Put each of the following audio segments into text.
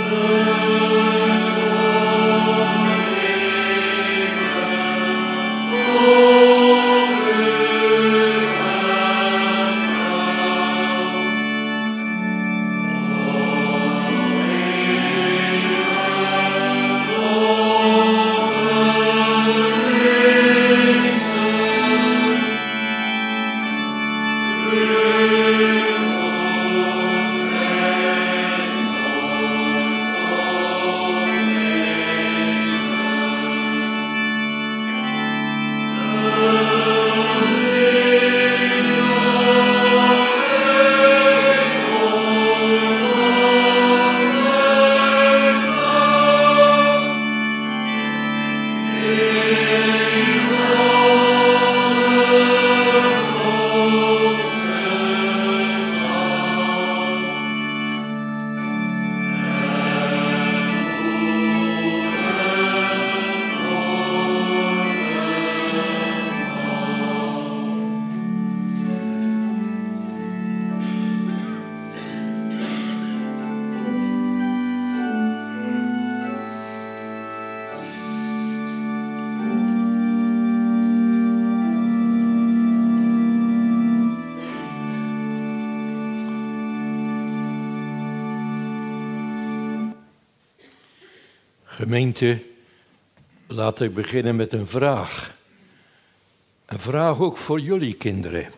Gemeente, laat ik beginnen met een vraag. Een vraag ook voor jullie kinderen.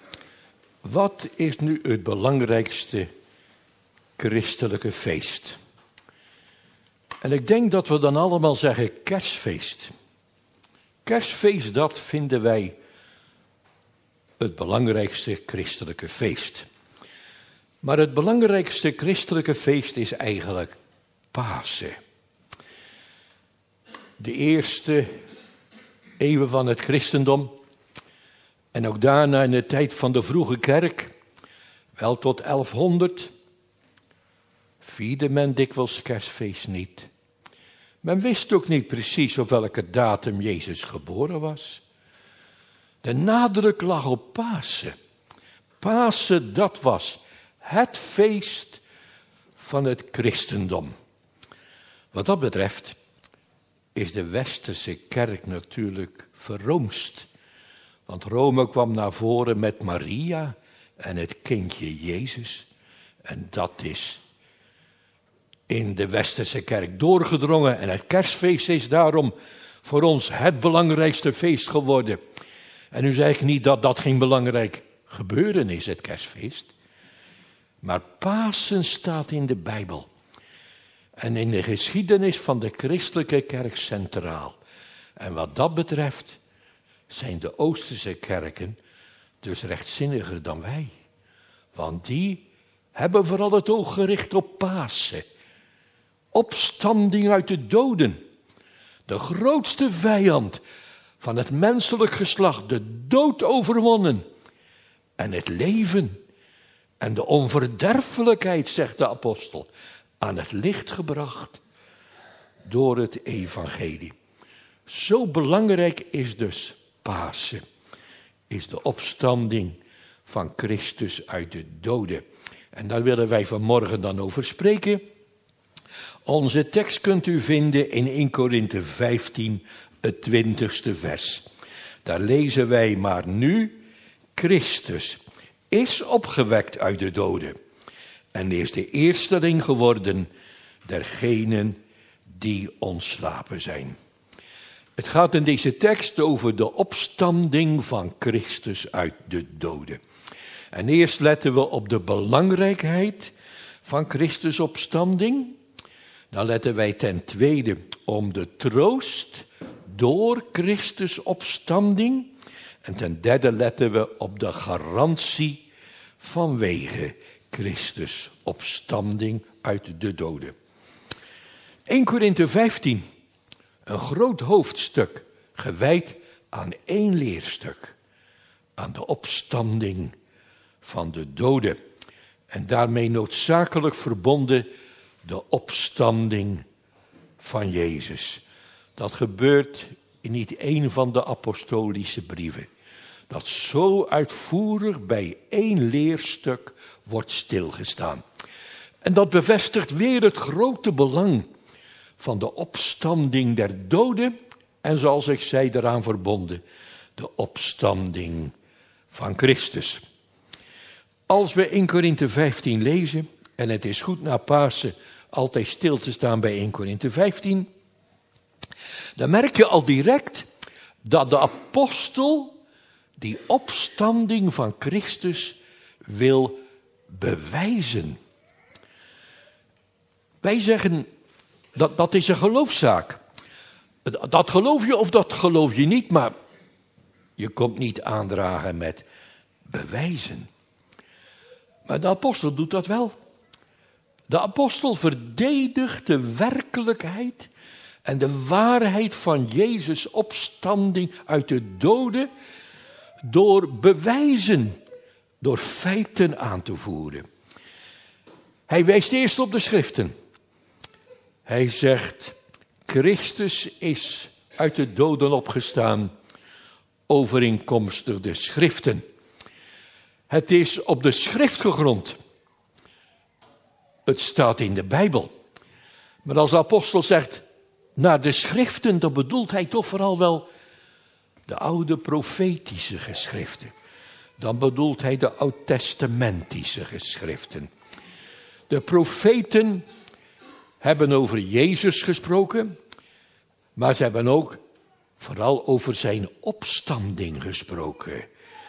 Wat is nu het belangrijkste christelijke feest? En ik denk dat we dan allemaal zeggen kerstfeest. Kerstfeest, dat vinden wij het belangrijkste christelijke feest. Maar het belangrijkste christelijke feest is eigenlijk Pasen. De eerste eeuwen van het christendom en ook daarna in de tijd van de vroege kerk, wel tot 1100, vierde men dikwijls kerstfeest niet. Men wist ook niet precies op welke datum Jezus geboren was. De nadruk lag op Pasen. Pasen, dat was het feest van het christendom. Wat dat betreft is de westerse kerk natuurlijk verroomst. Want Rome kwam naar voren met Maria en het kindje Jezus. En dat is in de westerse kerk doorgedrongen. En het kerstfeest is daarom voor ons het belangrijkste feest geworden. En nu zeg ik niet dat dat geen belangrijk gebeuren is, het kerstfeest. Maar Pasen staat in de Bijbel. En in de geschiedenis van de christelijke kerk centraal. En wat dat betreft zijn de Oosterse kerken dus rechtzinniger dan wij. Want die hebben vooral het oog gericht op Pasen. Opstanding uit de doden. De grootste vijand van het menselijk geslacht. De dood overwonnen. En het leven en de onverderfelijkheid, zegt de apostel, aan het licht gebracht door het evangelie. Zo belangrijk is dus Pasen. Is de opstanding van Christus uit de doden. En daar willen wij vanmorgen dan over spreken. Onze tekst kunt u vinden in 1 Korinthe 15, het 20ste vers. Daar lezen wij: maar nu, Christus is opgewekt uit de doden en is de eersteling geworden dergenen die ontslapen zijn. Het gaat in deze tekst over de opstanding van Christus uit de doden. En eerst letten we op de belangrijkheid van Christus' opstanding. Dan letten wij ten tweede om de troost door Christus' opstanding. En ten derde letten we op de garantie vanwege Christus' opstanding uit de doden. 1 Korinthe 15, een groot hoofdstuk gewijd aan één leerstuk. Aan de opstanding van de doden. En daarmee noodzakelijk verbonden de opstanding van Jezus. Dat gebeurt in niet één van de apostolische brieven. Dat zo uitvoerig bij één leerstuk wordt stilgestaan. En dat bevestigt weer het grote belang van de opstanding der doden. En zoals ik zei, daaraan verbonden, de opstanding van Christus. Als we 1 Korinthe 15 lezen, en het is goed na Pasen altijd stil te staan bij 1 Korinthe 15, dan merk je al direct dat de apostel die opstanding van Christus wil bewijzen. Wij zeggen, dat is een geloofszaak. Dat geloof je of dat geloof je niet, maar je komt niet aandragen met bewijzen. Maar de apostel doet dat wel. De apostel verdedigt de werkelijkheid en de waarheid van Jezus' opstanding uit de doden door bewijzen, door feiten aan te voeren. Hij wijst eerst op de schriften. Hij zegt, Christus is uit de doden opgestaan, overeenkomstig de schriften. Het is op de schrift gegrond. Het staat in de Bijbel. Maar als de apostel zegt, naar de schriften, dan bedoelt hij toch vooral wel de oude profetische geschriften. Dan bedoelt hij de oud-testamentische geschriften. De profeten hebben over Jezus gesproken, maar ze hebben ook vooral over zijn opstanding gesproken.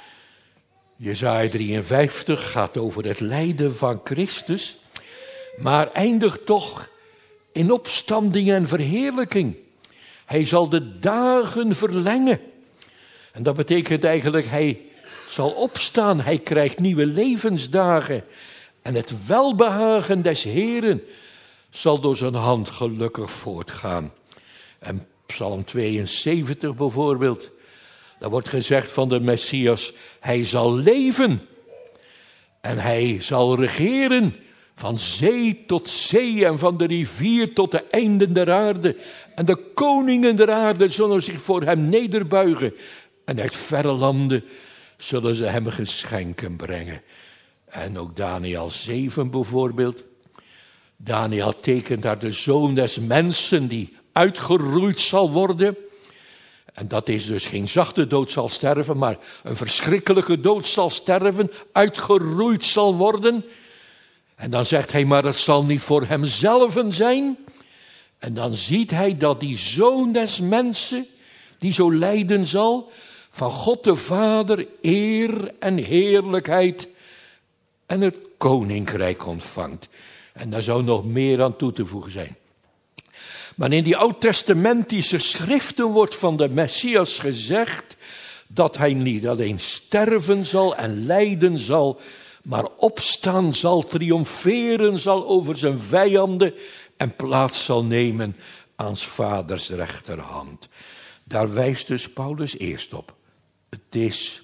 Jesaja 53 gaat over het lijden van Christus, maar eindigt toch in opstanding en verheerlijking. Hij zal de dagen verlengen. En dat betekent eigenlijk, hij zal opstaan, hij krijgt nieuwe levensdagen. En het welbehagen des Heeren zal door zijn hand gelukkig voortgaan. En Psalm 72 bijvoorbeeld, daar wordt gezegd van de Messias, hij zal leven. En hij zal regeren van zee tot zee en van de rivier tot de einden der aarde. En de koningen der aarde zullen zich voor hem nederbuigen. En uit verre landen zullen ze hem geschenken brengen. En ook Daniel 7 bijvoorbeeld. Daniel tekent daar de zoon des mensen die uitgeroeid zal worden. En dat is dus geen zachte dood zal sterven, maar een verschrikkelijke dood zal sterven, uitgeroeid zal worden. En dan zegt hij, maar het zal niet voor hemzelf zijn. En dan ziet hij dat die zoon des mensen, die zo lijden zal, van God de Vader eer en heerlijkheid en het koninkrijk ontvangt. En daar zou nog meer aan toe te voegen zijn. Maar in die oud-testamentische schriften wordt van de Messias gezegd dat hij niet alleen sterven zal en lijden zal, maar opstaan zal, triomferen zal over zijn vijanden en plaats zal nemen aan 's vaders rechterhand. Daar wijst dus Paulus eerst op. Het is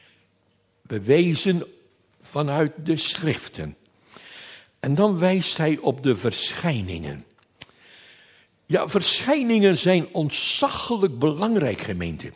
bewezen vanuit de schriften. En dan wijst hij op de verschijningen. Ja, verschijningen zijn ontzaglijk belangrijk, gemeente.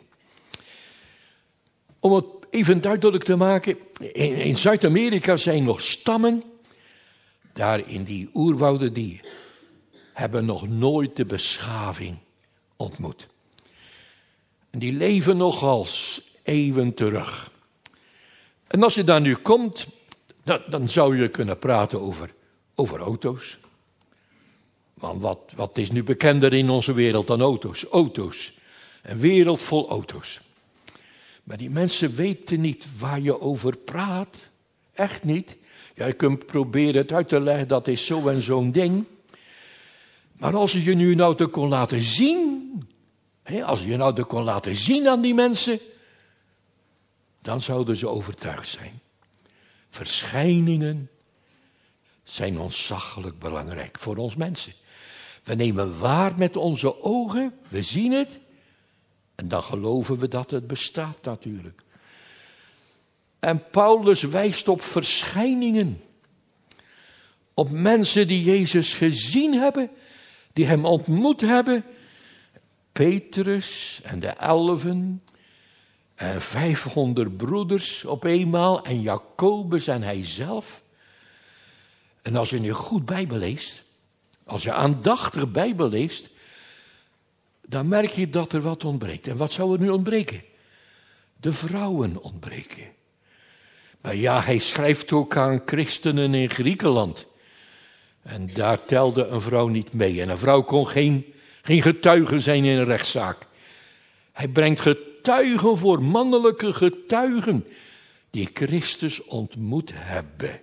Om het even duidelijk te maken, in Zuid-Amerika zijn nog stammen, daar in die oerwouden, die hebben nog nooit de beschaving ontmoet. En die leven nog als eeuwen terug. En als je daar nu komt, dan zou je kunnen praten over auto's. Want wat is nu bekender in onze wereld dan auto's? Auto's. Een wereld vol auto's. Maar die mensen weten niet waar je over praat. Echt niet. Ja, je kunt proberen het uit te leggen, dat is zo en zo'n ding. Maar als je nu een auto kon laten zien, als je een auto kon laten zien aan die mensen, dan zouden ze overtuigd zijn. Verschijningen zijn ontzaglijk belangrijk voor ons mensen. We nemen waar met onze ogen, we zien het, en dan geloven we dat het bestaat natuurlijk. En Paulus wijst op verschijningen. Op mensen die Jezus gezien hebben, die hem ontmoet hebben. Petrus en de 11 en 500 broeders op eenmaal en Jacobus en hij zelf. En als je nu goed Bijbel leest, als je aandachtig Bijbel leest, dan merk je dat er wat ontbreekt. En wat zou er nu ontbreken? De vrouwen ontbreken. Maar ja, hij schrijft ook aan christenen in Griekenland. En daar telde een vrouw niet mee. En een vrouw kon geen getuige zijn in een rechtszaak. Hij brengt getuigen voor mannelijke getuigen die Christus ontmoet hebben.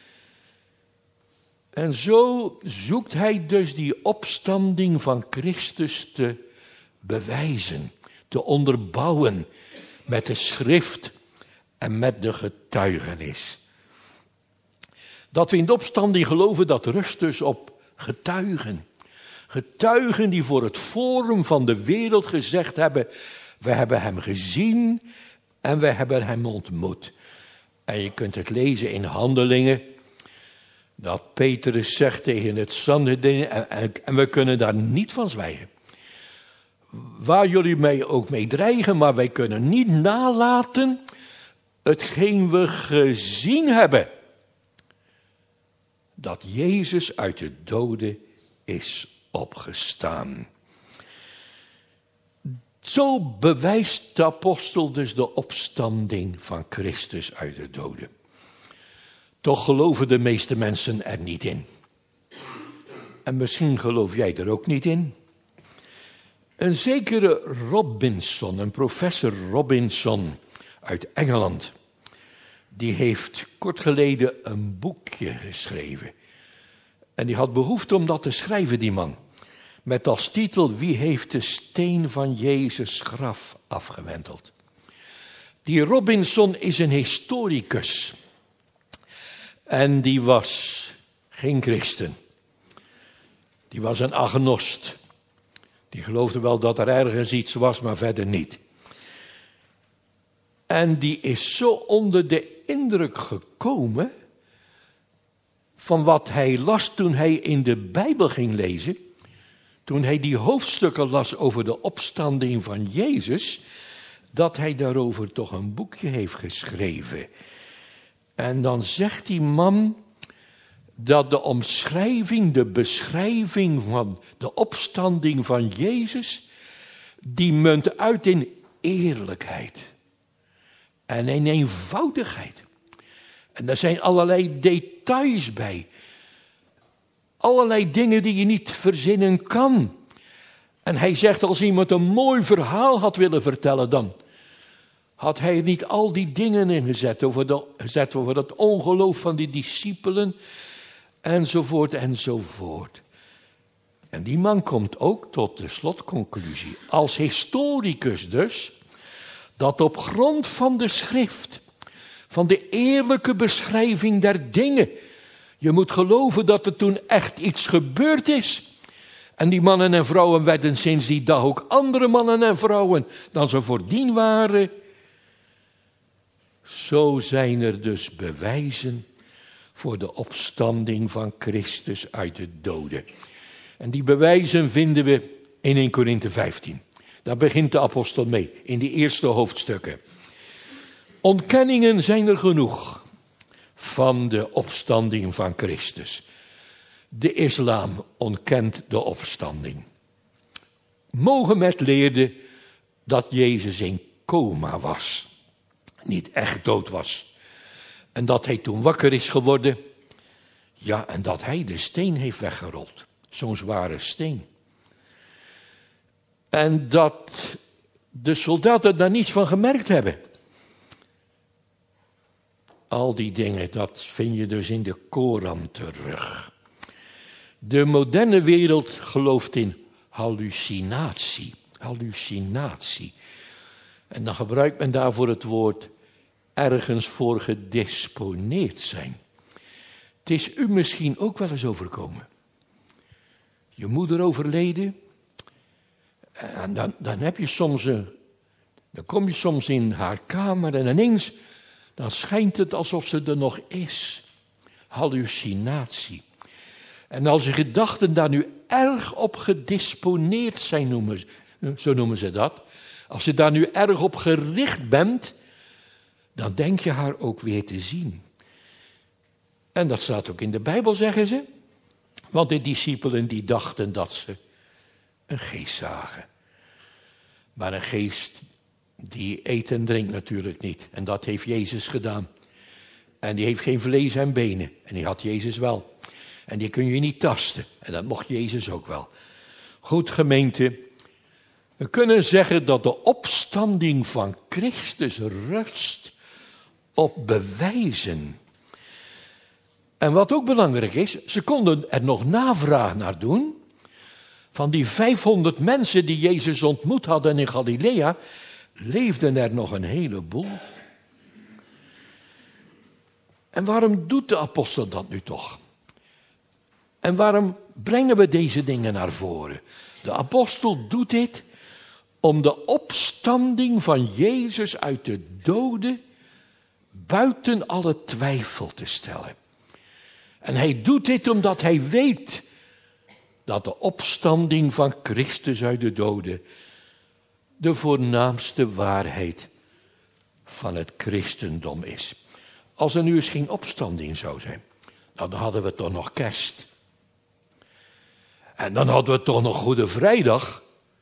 En zo zoekt hij dus die opstanding van Christus te bewijzen, te onderbouwen met de schrift en met de getuigenis. Dat we in de opstanding geloven, dat rust dus op getuigen. Getuigen die voor het forum van de wereld gezegd hebben, we hebben hem gezien en we hebben hem ontmoet. En je kunt het lezen in Handelingen, dat Petrus zegt tegen het Sanhedrin, en we kunnen daar niet van zwijgen. Waar jullie mij ook mee dreigen, maar wij kunnen niet nalaten hetgeen we gezien hebben. Dat Jezus uit de doden is opgestaan. Zo bewijst de apostel dus de opstanding van Christus uit de doden. Toch geloven de meeste mensen er niet in. En misschien geloof jij er ook niet in. Een zekere Robinson, een professor Robinson uit Engeland, die heeft kort geleden een boekje geschreven. En die had behoefte om dat te schrijven, die man. Met als titel, wie heeft de steen van Jezus' graf afgewenteld? Die Robinson is een historicus. En die was geen christen. Die was een agnost. Die geloofde wel dat er ergens iets was, maar verder niet. En die is zo onder de indruk gekomen van wat hij las toen hij in de Bijbel ging lezen. Toen hij die hoofdstukken las over de opstanding van Jezus, dat hij daarover toch een boekje heeft geschreven. En dan zegt die man dat de omschrijving, de beschrijving van de opstanding van Jezus, die munt uit in eerlijkheid en in eenvoudigheid. En daar zijn allerlei details bij. Allerlei dingen die je niet verzinnen kan. En hij zegt, als iemand een mooi verhaal had willen vertellen, dan had hij niet al die dingen ingezet over dat ongeloof van die discipelen, enzovoort, enzovoort. En die man komt ook tot de slotconclusie, als historicus dus, dat op grond van de schrift, van de eerlijke beschrijving der dingen, je moet geloven dat er toen echt iets gebeurd is. En die mannen en vrouwen werden sinds die dag ook andere mannen en vrouwen dan ze voordien waren. Zo zijn er dus bewijzen voor de opstanding van Christus uit de doden. En die bewijzen vinden we in 1 Korinthe 15. Daar begint de apostel mee, in die eerste hoofdstukken. Ontkenningen zijn er genoeg van de opstanding van Christus. De islam ontkent de opstanding. Mohammed leerde dat Jezus in coma was, niet echt dood was. En dat hij toen wakker is geworden, ja, en dat hij de steen heeft weggerold. Zo'n zware steen. En dat de soldaten daar niets van gemerkt hebben. Al die dingen, dat vind je dus in de Koran terug. De moderne wereld gelooft in hallucinatie. Hallucinatie. En dan gebruikt men daarvoor het woord ergens voor gedisponeerd zijn. Het is u misschien ook wel eens overkomen. Je moeder overleden. En dan heb je soms dan kom je soms in haar kamer en ineens dan schijnt het alsof ze er nog is. Hallucinatie. En als je gedachten daar nu erg op gedisponeerd zijn, zo noemen ze dat. Als je daar nu erg op gericht bent, dan denk je haar ook weer te zien. En dat staat ook in de Bijbel, zeggen ze. Want de discipelen die dachten dat ze een geest zagen. Maar een geest die eet en drinkt natuurlijk niet. En dat heeft Jezus gedaan. En die heeft geen vlees en benen. En die had Jezus wel. En die kun je niet tasten. En dat mocht Jezus ook wel. Goed, gemeente. We kunnen zeggen dat de opstanding van Christus rust op bewijzen. En wat ook belangrijk is, ze konden er nog navraag naar doen. Van die 500 mensen die Jezus ontmoet hadden in Galilea, leefden er nog een heleboel. En waarom doet de apostel dat nu toch? En waarom brengen we deze dingen naar voren? De apostel doet dit om de opstanding van Jezus uit de doden buiten alle twijfel te stellen. En hij doet dit omdat hij weet dat de opstanding van Christus uit de doden de voornaamste waarheid van het christendom is. Als er nu eens geen opstanding zou zijn, dan hadden we toch nog kerst. En dan hadden we toch nog Goede Vrijdag.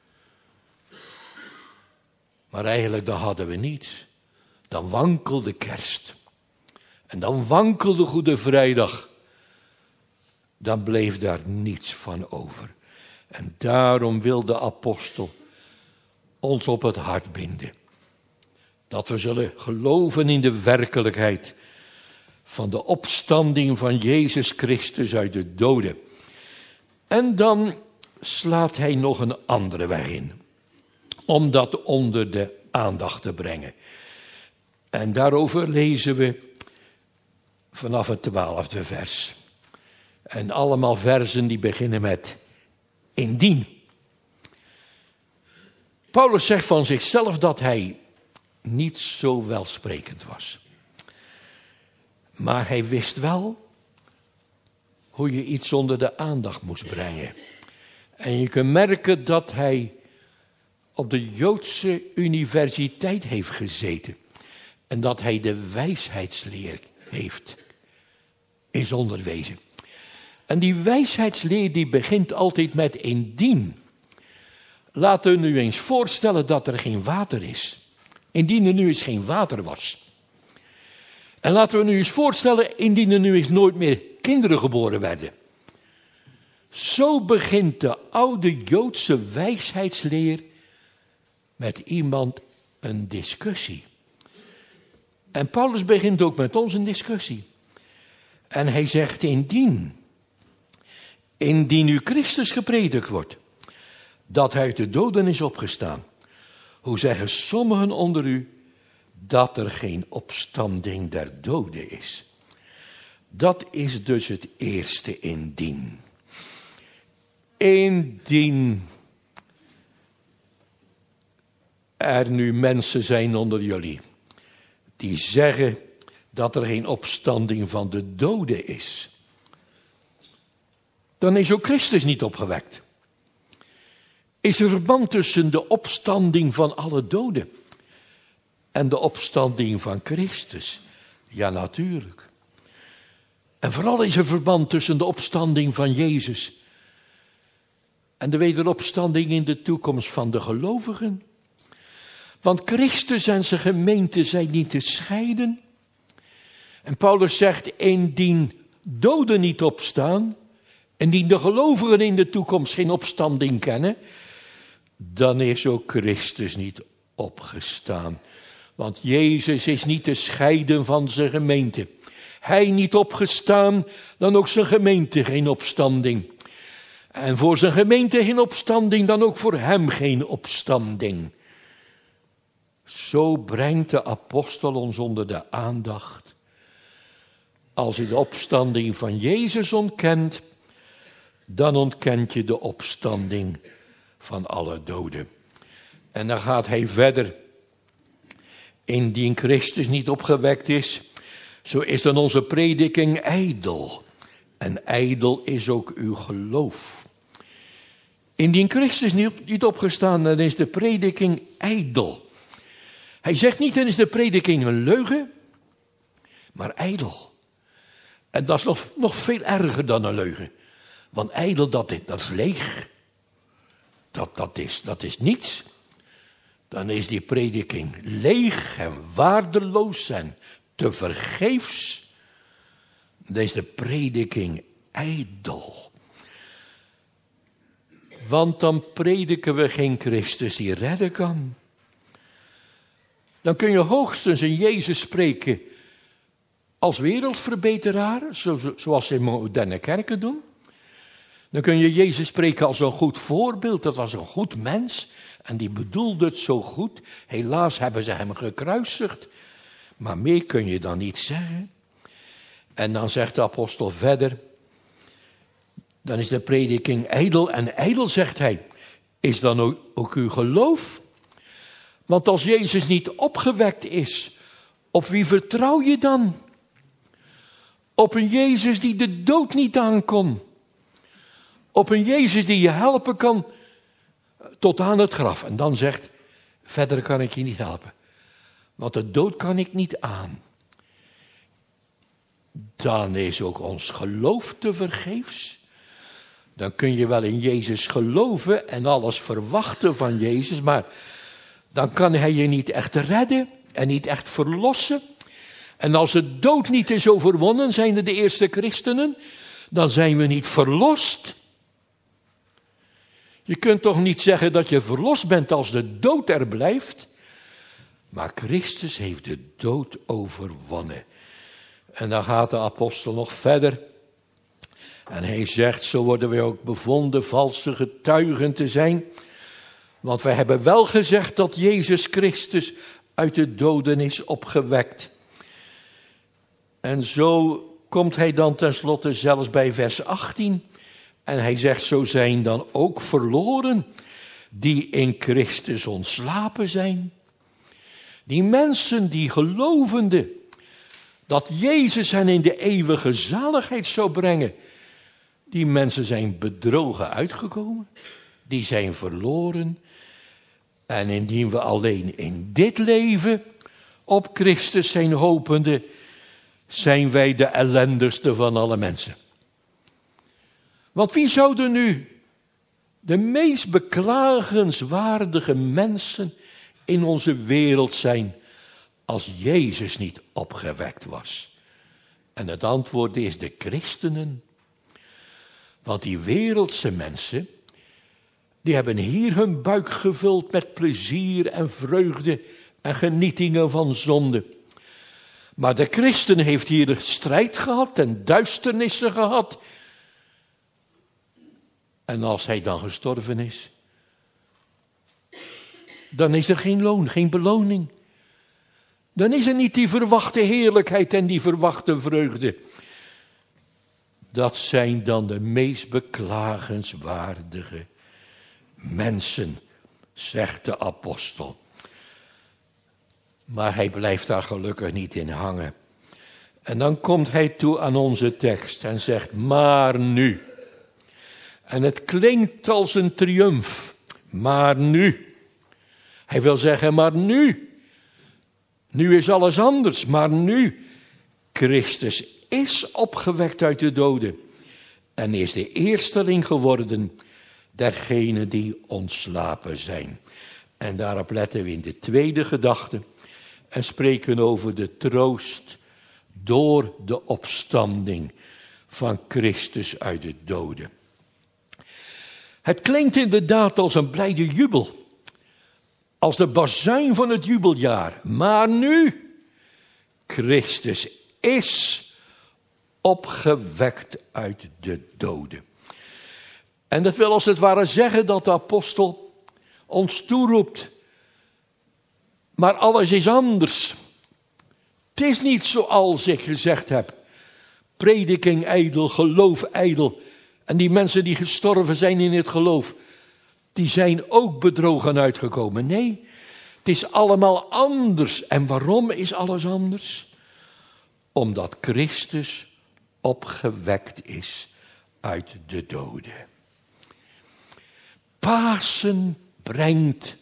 Maar eigenlijk dan hadden we niets. Dan wankelde kerst. En dan wankelde Goede Vrijdag. Dan bleef daar niets van over. En daarom wil de apostel ons op het hart binden. Dat we zullen geloven in de werkelijkheid van de opstanding van Jezus Christus uit de doden. En dan slaat hij nog een andere weg in. Om dat onder de aandacht te brengen. En daarover lezen we vanaf het 12e vers. En allemaal versen die beginnen met indien. Paulus zegt van zichzelf dat hij niet zo welsprekend was. Maar hij wist wel hoe je iets onder de aandacht moest brengen. En je kunt merken dat hij op de Joodse universiteit heeft gezeten. En dat hij de wijsheidsleer is onderwezen. En die wijsheidsleer die begint altijd met indien. Laten we nu eens voorstellen dat er geen water is. Indien er nu eens geen water was. En laten we nu eens voorstellen, indien er nu eens nooit meer kinderen geboren werden. Zo begint de oude Joodse wijsheidsleer met iemand een discussie. En Paulus begint ook met ons een discussie. En hij zegt indien nu Christus gepredikt wordt, dat hij uit de doden is opgestaan. Hoe zeggen sommigen onder u dat er geen opstanding der doden is? Dat is dus het eerste indien. Indien er nu mensen zijn onder jullie die zeggen dat er geen opstanding van de doden is, dan is ook Christus niet opgewekt. Is er verband tussen de opstanding van alle doden en de opstanding van Christus? Ja, natuurlijk. En vooral is er verband tussen de opstanding van Jezus en de wederopstanding in de toekomst van de gelovigen. Want Christus en zijn gemeente zijn niet te scheiden. En Paulus zegt, indien doden niet opstaan, indien de gelovigen in de toekomst geen opstanding kennen, dan is ook Christus niet opgestaan. Want Jezus is niet te scheiden van zijn gemeente. Hij niet opgestaan, dan ook zijn gemeente geen opstanding. En voor zijn gemeente geen opstanding, dan ook voor hem geen opstanding. Zo brengt de apostel ons onder de aandacht. Als je de opstanding van Jezus ontkent, dan ontkent je de opstanding van alle doden. En dan gaat hij verder. Indien Christus niet opgewekt is, zo is dan onze prediking ijdel. En ijdel is ook uw geloof. Indien Christus niet opgestaan, dan is de prediking ijdel. Hij zegt niet, dan is de prediking een leugen, maar ijdel. En dat is nog veel erger dan een leugen. Want ijdel, dat is leeg. Dat is niets. Dan is die prediking leeg en waardeloos en tevergeefs. Dan is de prediking ijdel. Want dan prediken we geen Christus die redden kan. Dan kun je hoogstens in Jezus spreken als wereldverbeteraar, zoals ze in moderne kerken doen. Dan kun je Jezus spreken als een goed voorbeeld, dat was een goed mens. En die bedoelde het zo goed. Helaas hebben ze hem gekruisigd. Maar meer kun je dan niet zeggen. En dan zegt de apostel verder. Dan is de prediking ijdel. En ijdel, zegt hij, is dan ook uw geloof? Want als Jezus niet opgewekt is, op wie vertrouw je dan? Op een Jezus die de dood niet aankon. Op een Jezus die je helpen kan tot aan het graf. En dan zegt, verder kan ik je niet helpen. Want de dood kan ik niet aan. Dan is ook ons geloof tevergeefs. Dan kun je wel in Jezus geloven en alles verwachten van Jezus. Maar dan kan hij je niet echt redden en niet echt verlossen. En als de dood niet is overwonnen, zijn de eerste christenen, dan zijn we niet verlost. Je kunt toch niet zeggen dat je verlost bent als de dood er blijft. Maar Christus heeft de dood overwonnen. En dan gaat de apostel nog verder. En hij zegt, zo worden wij ook bevonden valse getuigen te zijn. Want wij hebben wel gezegd dat Jezus Christus uit de doden is opgewekt. En zo komt hij dan tenslotte zelfs bij vers 18. En hij zegt, zo zijn dan ook verloren die in Christus ontslapen zijn. Die mensen die gelovende dat Jezus hen in de eeuwige zaligheid zou brengen. Die mensen zijn bedrogen uitgekomen. Die zijn verloren. En indien we alleen in dit leven op Christus zijn hopende, zijn wij de ellendigste van alle mensen. Want wie zouden nu de meest beklagenswaardige mensen in onze wereld zijn als Jezus niet opgewekt was? En het antwoord is de christenen. Want die wereldse mensen, die hebben hier hun buik gevuld met plezier en vreugde en genietingen van zonde. Maar de christen heeft hier strijd gehad en duisternissen gehad. En als hij dan gestorven is, dan is er geen loon, geen beloning. Dan is er niet die verwachte heerlijkheid en die verwachte vreugde. Dat zijn dan de meest beklagenswaardige mensen, zegt de apostel. Maar hij blijft daar gelukkig niet in hangen. En dan komt hij toe aan onze tekst en zegt, maar nu. En het klinkt als een triomf, maar nu. Hij wil zeggen, maar nu. Nu is alles anders, maar nu. Christus is opgewekt uit de doden en is de eersteling geworden dergenen die ontslapen zijn. En daarop letten we in de tweede gedachte en spreken over de troost door de opstanding van Christus uit de doden. Het klinkt inderdaad als een blijde jubel, als de bazuin van het jubeljaar. Maar nu, Christus is opgewekt uit de doden. En dat wil als het ware zeggen dat de apostel ons toeroept. Maar alles is anders. Het is niet zoals ik gezegd heb. Prediking ijdel, geloof ijdel. En die mensen die gestorven zijn in het geloof, die zijn ook bedrogen uitgekomen. Nee, het is allemaal anders. En waarom is alles anders? Omdat Christus opgewekt is uit de doden. Pasen brengt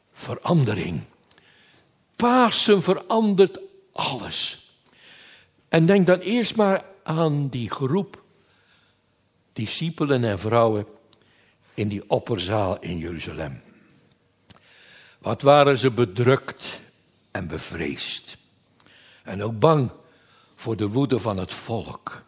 verandering. Pasen verandert alles. En denk dan eerst maar aan die groep discipelen en vrouwen in die opperzaal in Jeruzalem. Wat waren ze bedrukt en bevreesd. En ook bang voor de woede van het volk.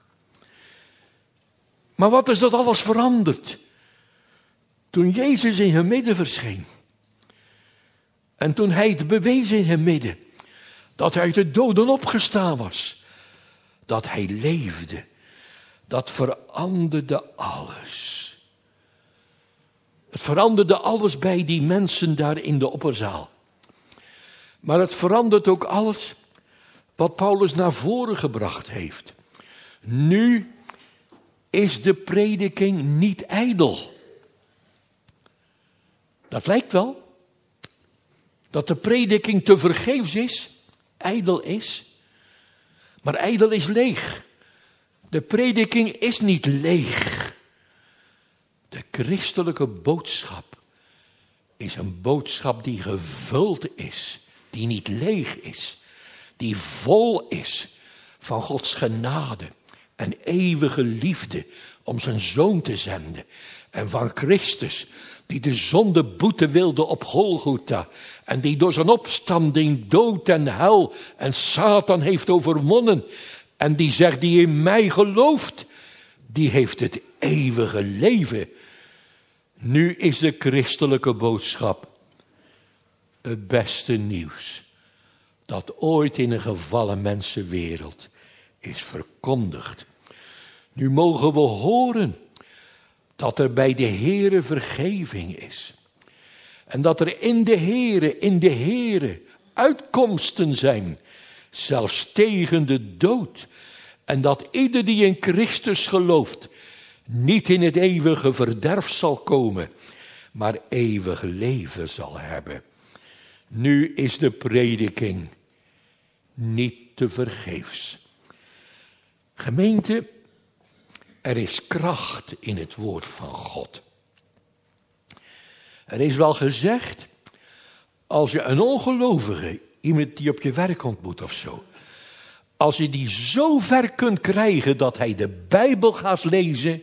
Maar wat is dat alles veranderd toen Jezus in hun midden verscheen? En toen hij het bewees in hun midden dat hij uit de doden opgestaan was. Dat hij leefde. Dat veranderde alles. Het veranderde alles bij die mensen daar in de opperzaal. Maar het verandert ook alles wat Paulus naar voren gebracht heeft. Nu is de prediking niet ijdel. Dat lijkt wel. Dat de prediking tevergeefs is, ijdel is. Maar ijdel is leeg. De prediking is niet leeg. De christelijke boodschap is een boodschap die gevuld is, die niet leeg is, die vol is van Gods genade en eeuwige liefde om zijn zoon te zenden. En van Christus, die de zonde boete wilde op Golgotha. En die door zijn opstanding dood en hel en Satan heeft overwonnen. En die zegt, die in mij gelooft, die heeft het eeuwige leven. Nu is de christelijke boodschap het beste nieuws dat ooit in een gevallen mensenwereld is verkondigd. Nu mogen we horen dat er bij de Heere vergeving is. En dat er in de Heere uitkomsten zijn, zelfs tegen de dood. En dat ieder die in Christus gelooft, niet in het eeuwige verderf zal komen, maar eeuwig leven zal hebben. Nu is de prediking niet tevergeefs. Gemeente, er is kracht in het woord van God. Er is wel gezegd, als je een ongelovige, iemand die op je werk ontmoet of zo, als je die zo ver kunt krijgen dat hij de Bijbel gaat lezen,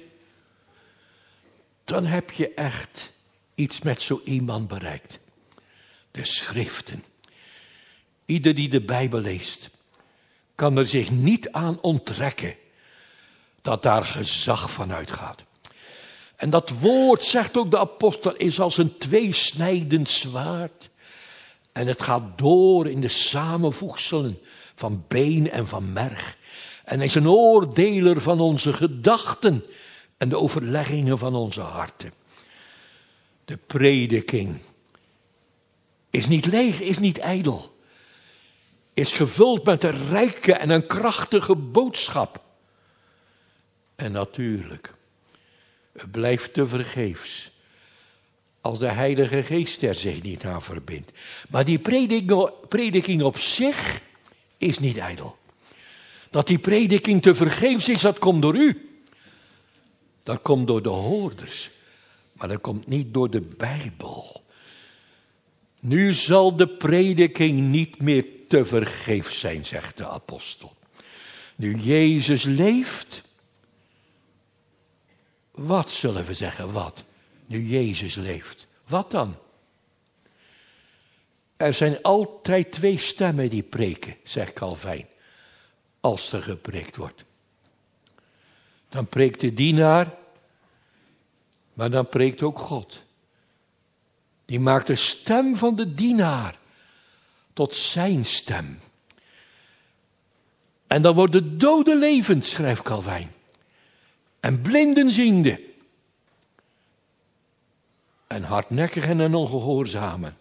dan heb je echt iets met zo iemand bereikt. De schriften. Ieder die de Bijbel leest, kan er zich niet aan onttrekken dat daar gezag van uitgaat. En dat woord, zegt ook de apostel, is als een tweesnijdend zwaard. En het gaat door in de samenvoegselen van been en van merg. En is een oordeler van onze gedachten en de overleggingen van onze harten. De prediking is niet leeg, is niet ijdel. Is gevuld met een rijke en een krachtige boodschap. En natuurlijk, het blijft tevergeefs als de Heilige Geest er zich niet aan verbindt. Maar die prediking op zich is niet ijdel. Dat die prediking tevergeefs is, dat komt door u. Dat komt door de hoorders. Maar dat komt niet door de Bijbel. Nu zal de prediking niet meer tevergeefs zijn, zegt de apostel. Nu Jezus leeft. Wat zullen we zeggen, wat? Nu Jezus leeft. Wat dan? Er zijn altijd twee stemmen die preken, zegt Calvijn. Als er gepreekt wordt. Dan preekt de dienaar, maar dan preekt ook God. Die maakt de stem van de dienaar tot zijn stem. En dan worden doden levend, schrijft Calvijn. En blinden ziende. En hardnekkigen en ongehoorzamen.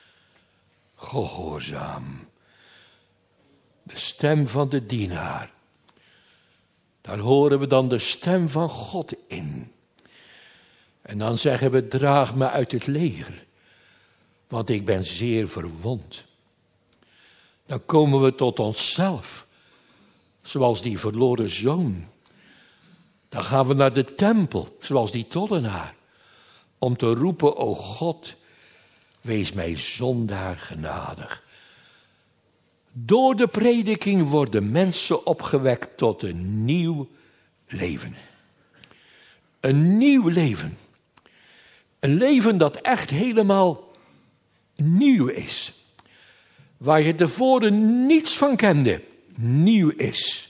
Gehoorzaam. De stem van de dienaar. Daar horen we dan de stem van God in. En dan zeggen we, draag me uit het leger. Want ik ben zeer verwond. Dan komen we tot onszelf. Zoals die verloren zoon. Dan gaan we naar de tempel, zoals die tollenaar. Om te roepen, o God, wees mij zondaar genadig. Door de prediking worden mensen opgewekt tot een nieuw leven. Een nieuw leven. Een leven dat echt helemaal nieuw is. Waar je tevoren niets van kende. Nieuw is.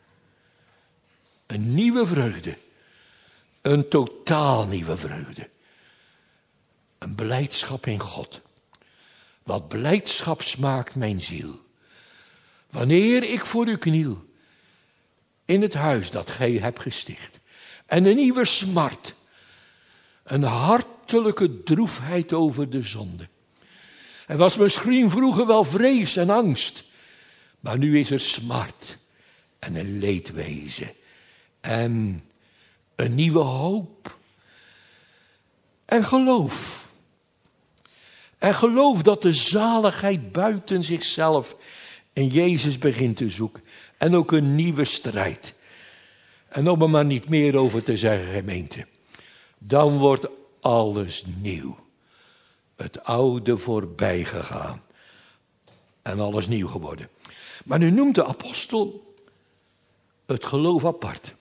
Een nieuwe vreugde. Een totaal nieuwe vreugde. Een blijdschap in God. Wat blijdschap smaakt mijn ziel. Wanneer ik voor u kniel. In het huis dat gij hebt gesticht. En een nieuwe smart. Een hartelijke droefheid over de zonde. Er was misschien vroeger wel vrees en angst. Maar nu is er smart. En een leedwezen. En een nieuwe hoop. En geloof. En geloof dat de zaligheid buiten zichzelf in Jezus begint te zoeken. En ook een nieuwe strijd. En om er maar niet meer over te zeggen, gemeente. Dan wordt alles nieuw. Het oude voorbij gegaan. En alles nieuw geworden. Maar nu noemt de apostel het geloof apart.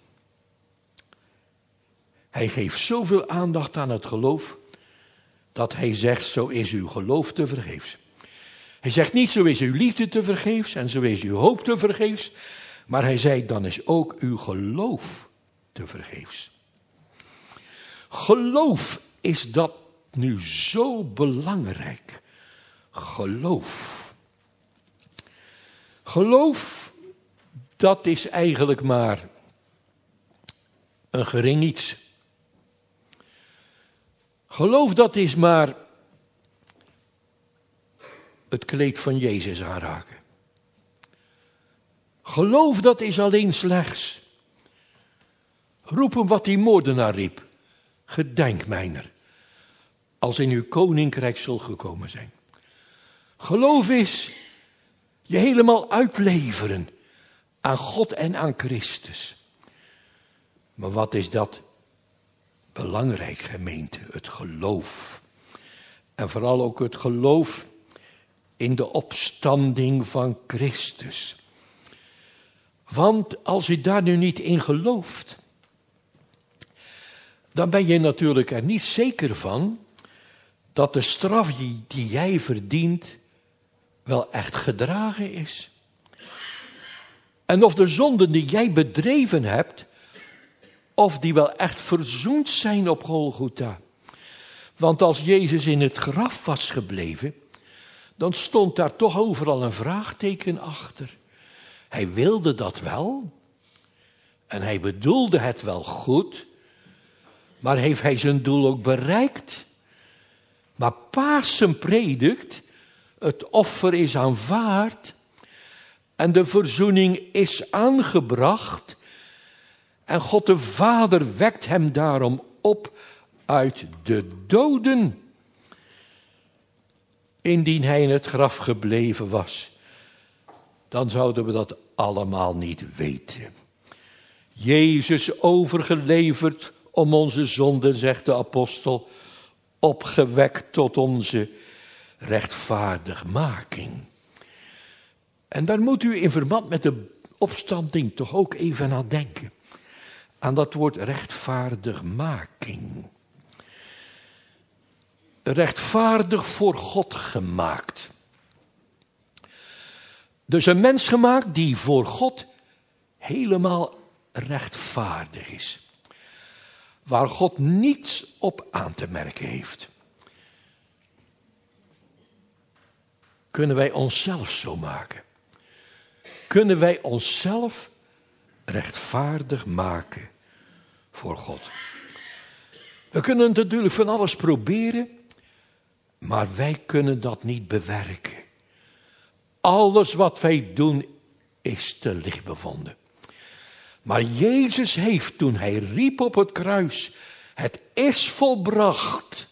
Hij geeft zoveel aandacht aan het geloof, dat hij zegt, zo is uw geloof te vergeefs. Hij zegt niet, zo is uw liefde te vergeefs en zo is uw hoop te vergeefs. Maar hij zei, dan is ook uw geloof te vergeefs. Geloof is dat nu zo belangrijk. Geloof. Geloof, dat is eigenlijk maar een gering iets. Geloof, dat is maar het kleed van Jezus aanraken. Geloof, dat is alleen slechts roepen wat die moordenaar riep. Gedenk mijner, als in uw koninkrijk zult gekomen zijn. Geloof is je helemaal uitleveren aan God en aan Christus. Maar wat is dat belangrijk, gemeente? Het geloof. En vooral ook het geloof in de opstanding van Christus. Want als je daar nu niet in gelooft, dan ben je natuurlijk er niet zeker van dat de straf die jij verdient wel echt gedragen is. En of de zonden die jij bedreven hebt, of die wel echt verzoend zijn op Golgotha. Want als Jezus in het graf was gebleven, dan stond daar toch overal een vraagteken achter. Hij wilde dat wel. En hij bedoelde het wel goed. Maar heeft hij zijn doel ook bereikt? Maar Pasen predikt, het offer is aanvaard. En de verzoening is aangebracht. En God de Vader wekt hem daarom op uit de doden. Indien hij in het graf gebleven was, dan zouden we dat allemaal niet weten. Jezus overgeleverd om onze zonden, zegt de apostel, opgewekt tot onze rechtvaardigmaking. En daar moet u in verband met de opstanding toch ook even aan denken. Aan dat woord rechtvaardigmaking. Rechtvaardig voor God gemaakt. Dus een mens gemaakt die voor God helemaal rechtvaardig is. Waar God niets op aan te merken heeft. Kunnen wij onszelf zo maken? Kunnen wij onszelf rechtvaardig maken voor God? We kunnen natuurlijk van alles proberen, maar wij kunnen dat niet bewerken. Alles wat wij doen is te licht bevonden. Maar Jezus heeft, toen hij riep op het kruis, het is volbracht,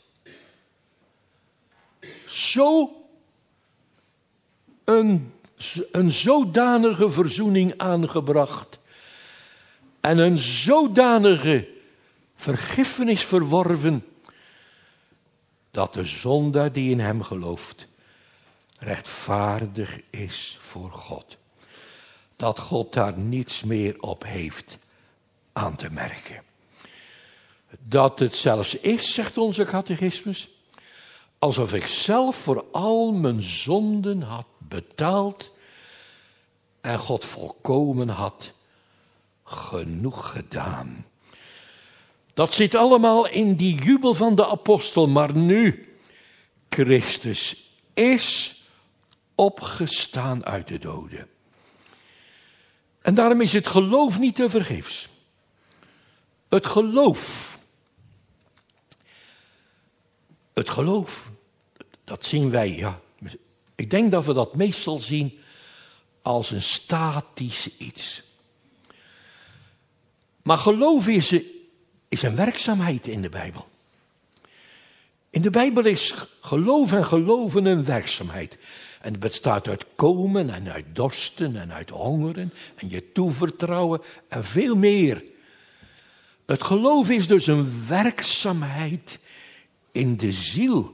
zo een zodanige verzoening aangebracht en een zodanige vergiffenis verworven, dat de zondaar die in hem gelooft rechtvaardig is voor God. Dat God daar niets meer op heeft aan te merken. Dat het zelfs is, zegt onze catechismus, alsof ik zelf voor al mijn zonden had betaald en God volkomen had genoeg gedaan. Dat zit allemaal in die jubel van de apostel, maar nu, Christus is opgestaan uit de doden. En daarom is het geloof niet tevergeefs. Het geloof, dat zien wij, ja. Ik denk dat we dat meestal zien als een statisch iets. Maar geloof is een werkzaamheid in de Bijbel. In de Bijbel is geloof en geloven een werkzaamheid. En het bestaat uit komen en uit dorsten en uit hongeren en je toevertrouwen en veel meer. Het geloof is dus een werkzaamheid in de ziel.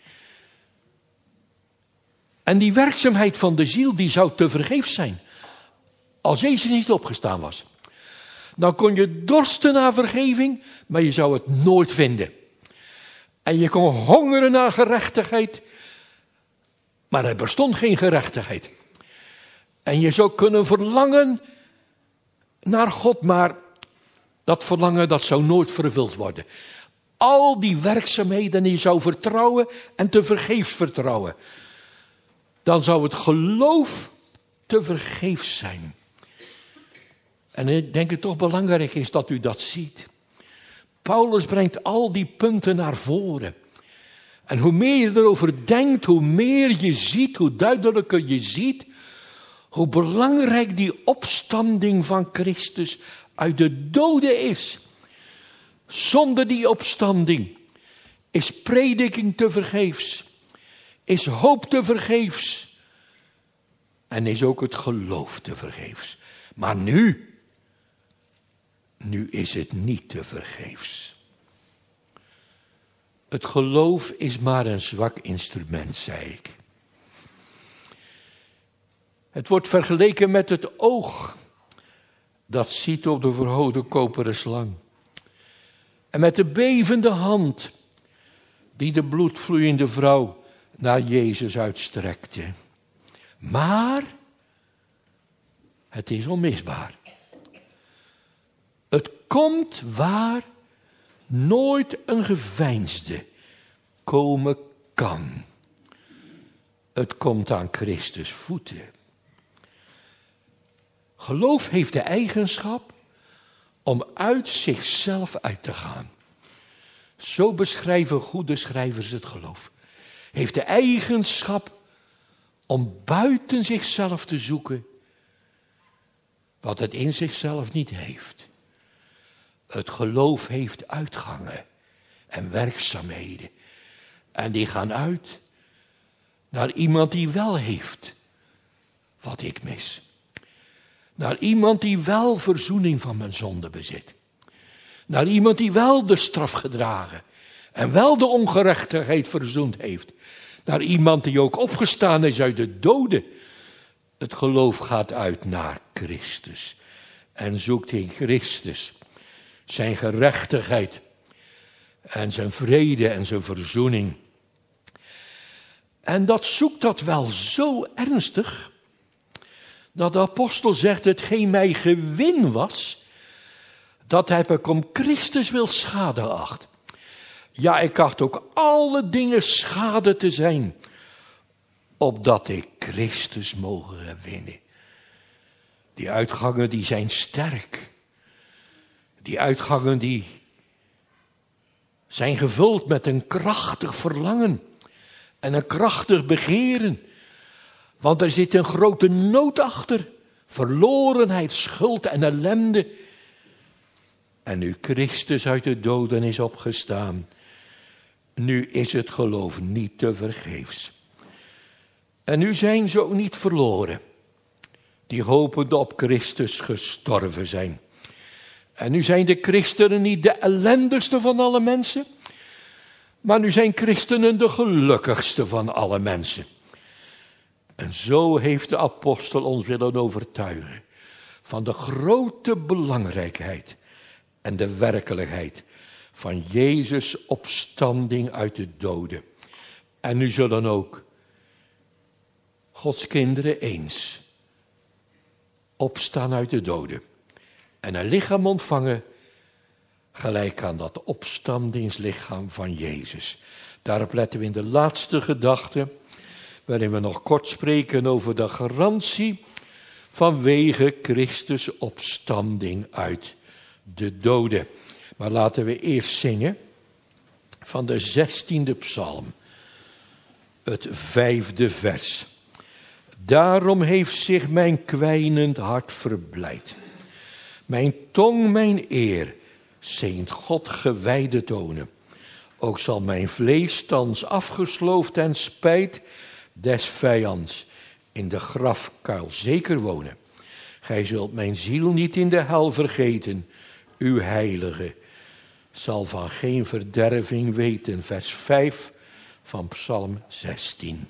En die werkzaamheid van de ziel die zou tevergeefs zijn. Als Jezus niet opgestaan was. Dan kon je dorsten naar vergeving, maar je zou het nooit vinden. En je kon hongeren naar gerechtigheid, maar er bestond geen gerechtigheid. En je zou kunnen verlangen naar God, maar dat verlangen dat zou nooit vervuld worden. Al die werkzaamheden, je zou vertrouwen en tevergeefs vertrouwen. Dan zou het geloof tevergeefs zijn. En ik denk het toch belangrijk is dat u dat ziet. Paulus brengt al die punten naar voren. En hoe meer je erover denkt, hoe meer je ziet, hoe duidelijker je ziet, hoe belangrijk die opstanding van Christus uit de doden is. Zonder die opstanding is prediking tevergeefs, is hoop tevergeefs en is ook het geloof tevergeefs. Maar nu is het niet tevergeefs. Het geloof is maar een zwak instrument, zei ik. Het wordt vergeleken met het oog dat ziet op de verhoogde koperen slang. En met de bevende hand die de bloedvloeiende vrouw naar Jezus uitstrekte. Maar het is onmisbaar. Het komt waar nooit een geveinsde komen kan. Het komt aan Christus voeten. Geloof heeft de eigenschap om uit zichzelf uit te gaan. Zo beschrijven goede schrijvers het geloof. Heeft de eigenschap om buiten zichzelf te zoeken wat het in zichzelf niet heeft. Het geloof heeft uitgangen en werkzaamheden. En die gaan uit naar iemand die wel heeft wat ik mis. Naar iemand die wel verzoening van mijn zonde bezit. Naar iemand die wel de straf gedragen en wel de ongerechtigheid verzoend heeft. Naar iemand die ook opgestaan is uit de doden. Het geloof gaat uit naar Christus. En zoekt in Christus zijn gerechtigheid en zijn vrede en zijn verzoening. En dat zoekt dat wel zo ernstig, dat de apostel zegt, hetgeen mij gewin was, dat heb ik om Christus wil schade acht. Ja, ik acht ook alle dingen schade te zijn, opdat ik Christus mogen winnen. Die uitgangen die zijn sterk. Die uitgangen die zijn gevuld met een krachtig verlangen en een krachtig begeren. Want er zit een grote nood achter. Verlorenheid, schuld en ellende. En nu Christus uit de doden is opgestaan, nu is het geloof niet tevergeefs. En nu zijn ze ook niet verloren, die hopend op Christus gestorven zijn. En nu zijn de christenen niet de ellendigste van alle mensen, maar nu zijn christenen de gelukkigste van alle mensen. En zo heeft de apostel ons willen overtuigen van de grote belangrijkheid en de werkelijkheid van Jezus' opstanding uit de doden. En nu zullen ook Gods kinderen eens opstaan uit de doden en een lichaam ontvangen gelijk aan dat opstandingslichaam van Jezus. Daarop letten we in de laatste gedachte, waarin we nog kort spreken over de garantie vanwege Christus opstanding uit de doden. Maar laten we eerst zingen van de 16e psalm, het 5e vers. Daarom heeft zich mijn kwijnend hart verblijd. Mijn tong mijn eer zingt God gewijde tonen. Ook zal mijn vlees thans afgesloofd en spijt des vijands in de grafkuil zeker wonen. Gij zult mijn ziel niet in de hel vergeten. Uw heilige zal van geen verderving weten. Vers 5 van Psalm 16.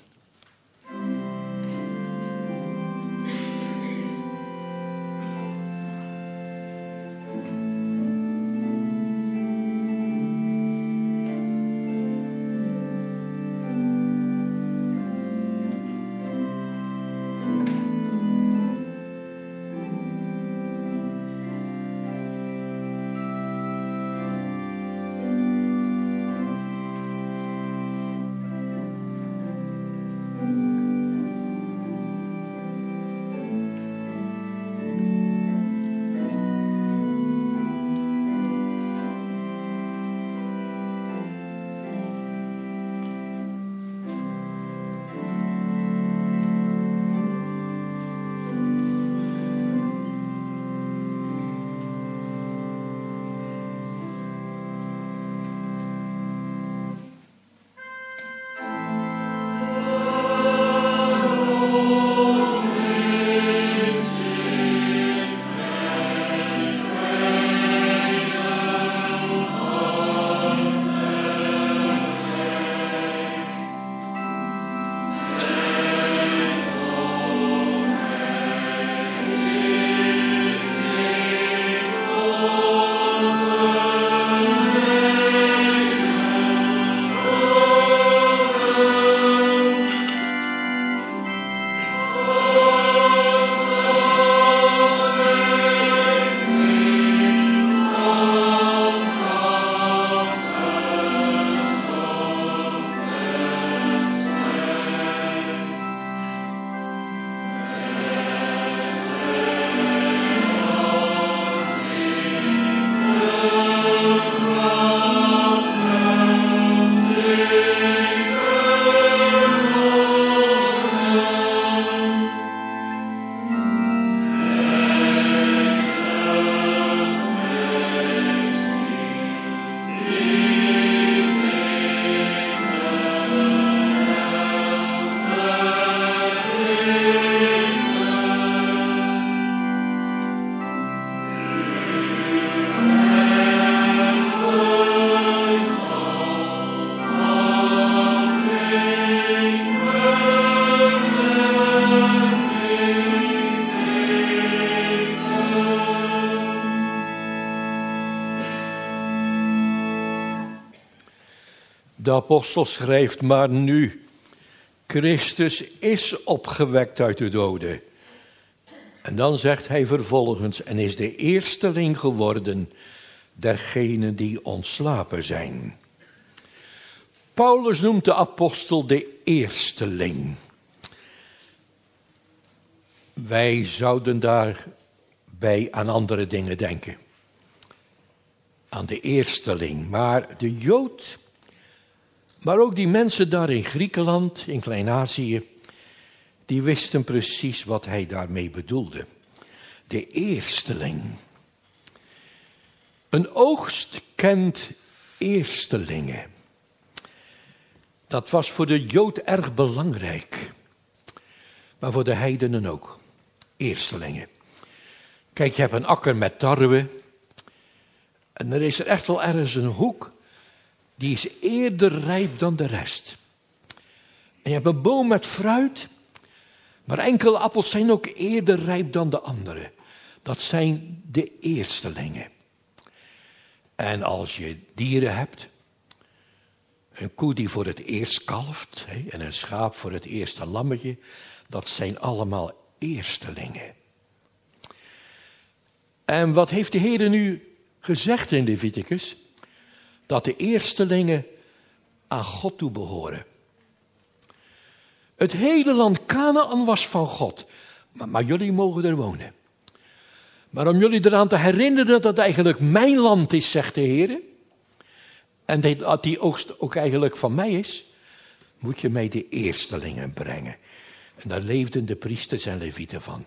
De apostel schrijft, maar nu, Christus is opgewekt uit de doden. En dan zegt hij vervolgens, en is de eersteling geworden dergenen die ontslapen zijn. Paulus noemt de apostel de eersteling. Wij zouden daarbij aan andere dingen denken. Aan de eersteling. Maar de Jood, maar ook die mensen daar in Griekenland, in Klein-Azië, die wisten precies wat hij daarmee bedoelde. De eersteling. Een oogst kent eerstelingen. Dat was voor de Jood erg belangrijk. Maar voor de heidenen ook. Eerstelingen. Kijk, je hebt een akker met tarwe. En er is er echt wel ergens een hoek. Die is eerder rijp dan de rest. En je hebt een boom met fruit. Maar enkele appels zijn ook eerder rijp dan de andere. Dat zijn de eerstelingen. En als je dieren hebt, een koe die voor het eerst kalft en een schaap voor het eerste lammetje, dat zijn allemaal eerstelingen. En wat heeft de Heer nu gezegd in Leviticus? Dat de eerstelingen aan God toebehoren. Het hele land Kanaan was van God, maar jullie mogen er wonen. Maar om jullie eraan te herinneren dat het eigenlijk mijn land is, zegt de Heer, en dat die oogst ook eigenlijk van mij is, moet je mij de eerstelingen brengen. En daar leefden de priesters en levieten van.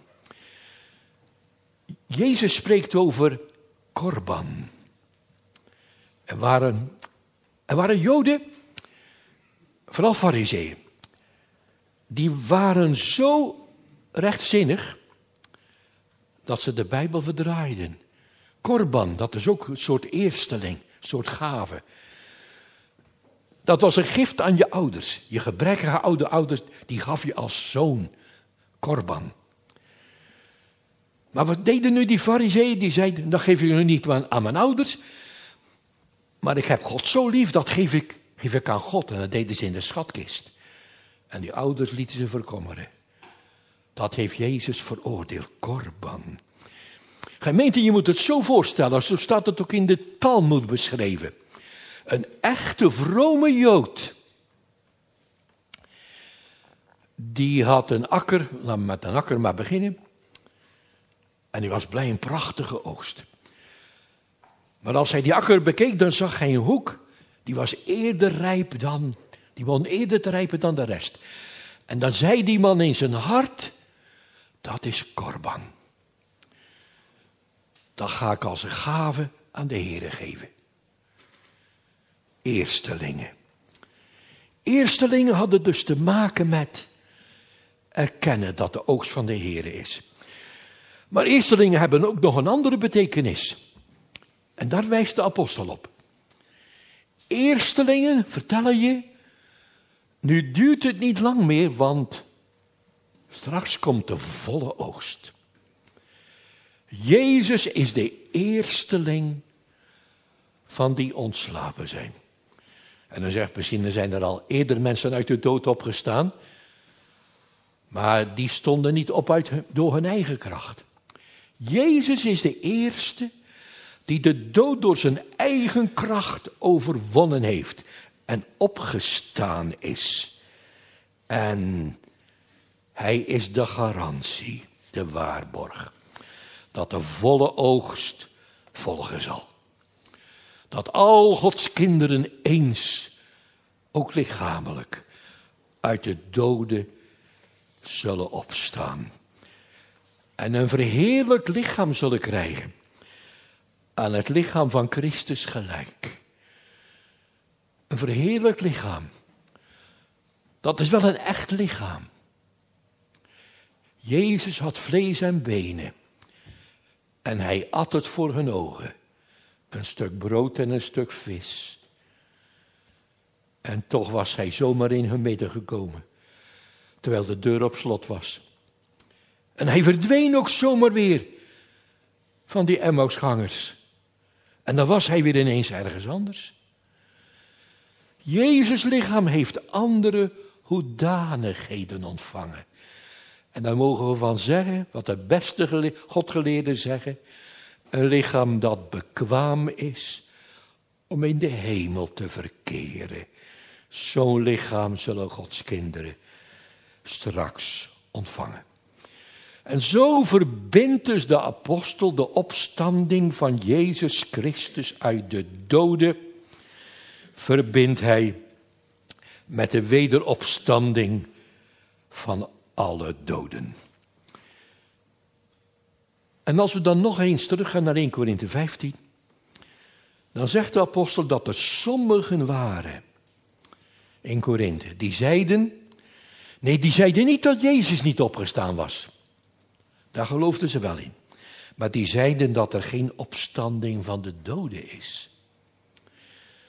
Jezus spreekt over korban. Er waren Joden, vooral Farizeeën, die waren zo rechtzinnig dat ze de Bijbel verdraaiden. Korban, dat is ook een soort eersteling, een soort gave. Dat was een gift aan je ouders. Je gebrekkige oude ouders, die gaf je als zoon korban. Maar wat deden nu die Farizeeën? Die zeiden, dat geef ik nu niet aan mijn ouders. Maar ik heb God zo lief, dat geef ik aan God. En dat deden ze in de schatkist. En die ouders lieten ze verkommeren. Dat heeft Jezus veroordeeld, korban. Gemeente, je moet het zo voorstellen, zo staat het ook in de Talmud beschreven. Een echte vrome Jood. Die had een akker, laat me met een akker maar beginnen. En die was blij een prachtige oogst. Maar als hij die akker bekeek, dan zag hij een hoek. Die was eerder rijp dan, die begon eerder te rijpen dan de rest. En dan zei die man in zijn hart, dat is korban. Dat ga ik als een gave aan de Heere geven. Eerstelingen. Eerstelingen hadden dus te maken met erkennen dat de oogst van de Heere is. Maar eerstelingen hebben ook nog een andere betekenis. En daar wijst de apostel op. Eerstelingen vertellen je, nu duurt het niet lang meer, want straks komt de volle oogst. Jezus is de eersteling van die ontslapen zijn. En dan zegt misschien, er zijn er al eerder mensen uit de dood opgestaan. Maar die stonden niet op door hun eigen kracht. Jezus is de eerste die de dood door zijn eigen kracht overwonnen heeft. En opgestaan is. En hij is de garantie, de waarborg. Dat de volle oogst volgen zal. Dat al Gods kinderen eens, ook lichamelijk, uit de doden zullen opstaan. En een verheerlijk lichaam zullen krijgen. Aan het lichaam van Christus gelijk. Een verheerlijk lichaam. Dat is wel een echt lichaam. Jezus had vlees en benen. En hij at het voor hun ogen. Een stuk brood en een stuk vis. En toch was hij zomaar in hun midden gekomen. Terwijl de deur op slot was. En hij verdween ook zomaar weer van die Emmausgangers. En dan was hij weer ineens ergens anders. Jezus' lichaam heeft andere hoedanigheden ontvangen. En daar mogen we van zeggen, wat de beste Godgeleerden zeggen, een lichaam dat bekwaam is om in de hemel te verkeren. Zo'n lichaam zullen Gods kinderen straks ontvangen. En zo verbindt dus de apostel de opstanding van Jezus Christus uit de doden, verbindt hij met de wederopstanding van alle doden. En als we dan nog eens teruggaan naar 1 Korinthe 15, dan zegt de apostel dat er sommigen waren in Korinthe, die zeiden niet dat Jezus niet opgestaan was. Daar geloofden ze wel in. Maar die zeiden dat er geen opstanding van de doden is.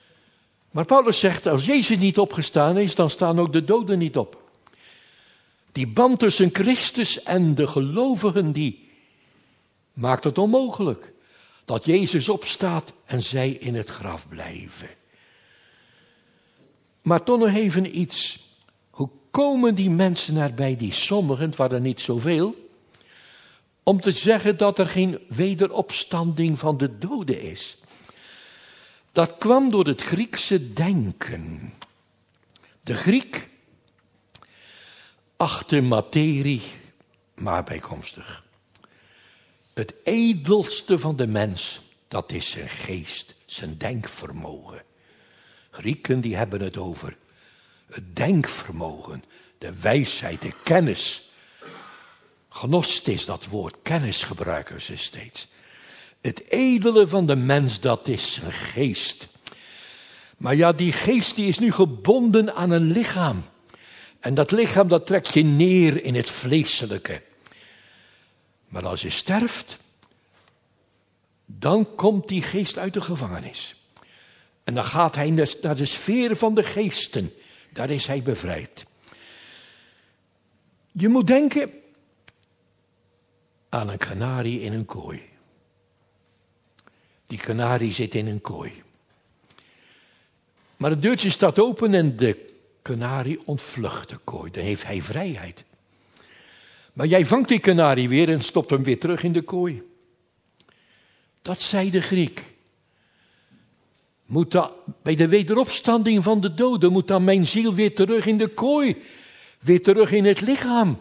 Maar Paulus zegt, als Jezus niet opgestaan is, dan staan ook de doden niet op. Die band tussen Christus en de gelovigen, die maakt het onmogelijk dat Jezus opstaat en zij in het graf blijven. Maar toch nog even iets. Hoe komen die mensen erbij, die sommigen, het waren niet zoveel, om te zeggen dat er geen wederopstanding van de doden is? Dat kwam door het Griekse denken. De Griek achtte materie maar bijkomstig. Het edelste van de mens, dat is zijn geest, zijn denkvermogen. Grieken die hebben het over het denkvermogen, de wijsheid, de kennis. Gnostis, dat woord, kennis gebruiken ze steeds. Het edele van de mens, dat is zijn geest. Maar ja, die geest die is nu gebonden aan een lichaam. En dat lichaam dat trekt je neer in het vleeselijke. Maar als je sterft, dan komt die geest uit de gevangenis. En dan gaat hij naar de sfeer van de geesten. Daar is hij bevrijd. Je moet denken aan een kanarie in een kooi. Die kanarie zit in een kooi. Maar het deurtje staat open en de kanarie ontvlucht de kooi. Dan heeft hij vrijheid. Maar jij vangt die kanarie weer en stopt hem weer terug in de kooi. Dat zei de Griek. Moet dat, bij de wederopstanding van de doden moet dan mijn ziel weer terug in de kooi. Weer terug in het lichaam.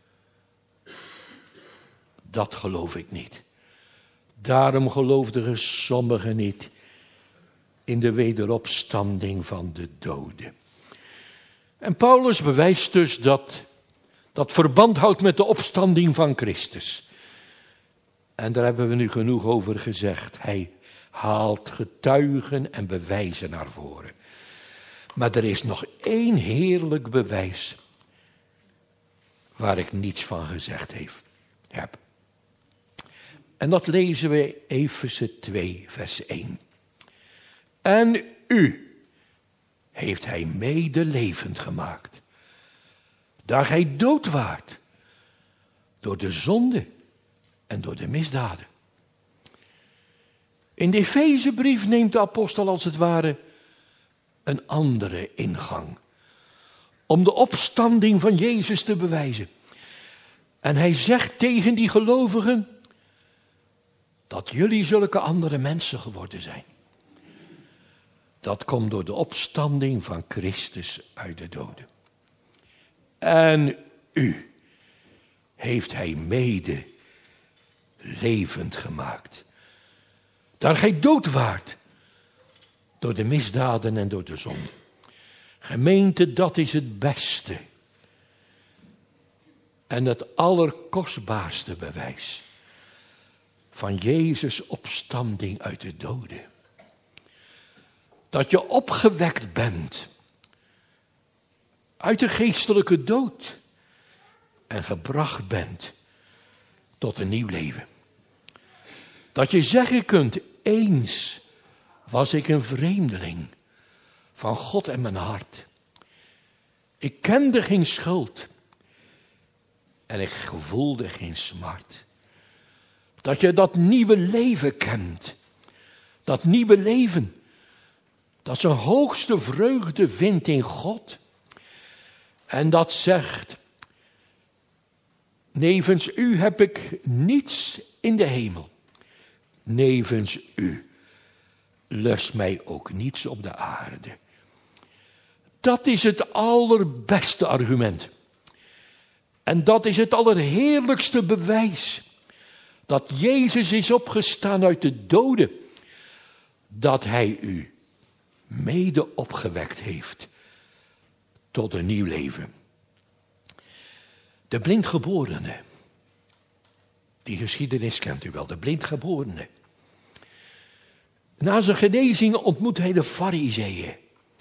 Dat geloof ik niet. Daarom geloofden sommigen niet in de wederopstanding van de doden. En Paulus bewijst dus dat verband houdt met de opstanding van Christus. En daar hebben we nu genoeg over gezegd. Hij haalt getuigen en bewijzen naar voren. Maar er is nog één heerlijk bewijs waar ik niets van gezegd heb. En dat lezen we Efeze 2, vers 1. En u heeft hij mede levend gemaakt, daar gij dood waart, door de zonde en door de misdaden. In de Efezebrief neemt de apostel als het ware een andere ingang, om de opstanding van Jezus te bewijzen. En hij zegt tegen die gelovigen dat jullie zulke andere mensen geworden zijn. Dat komt door de opstanding van Christus uit de doden. En u heeft hij mede levend gemaakt, daar gij dood waart, door de misdaden en door de zonde. Gemeente, dat is het beste en het allerkostbaarste bewijs van Jezus' opstanding uit de doden. Dat je opgewekt bent uit de geestelijke dood en gebracht bent tot een nieuw leven. Dat je zeggen kunt, eens was ik een vreemdeling van God en mijn hart. Ik kende geen schuld en ik gevoelde geen smart. Dat je dat nieuwe leven kent, dat nieuwe leven, dat zijn hoogste vreugde vindt in God. En dat zegt, nevens u heb ik niets in de hemel. Nevens u lust mij ook niets op de aarde. Dat is het allerbeste argument. En dat is het allerheerlijkste bewijs dat Jezus is opgestaan uit de doden. Dat hij u mede opgewekt heeft tot een nieuw leven. De blindgeborene, die geschiedenis kent u wel, de blindgeborene. Na zijn genezing ontmoet hij de Farizeeën.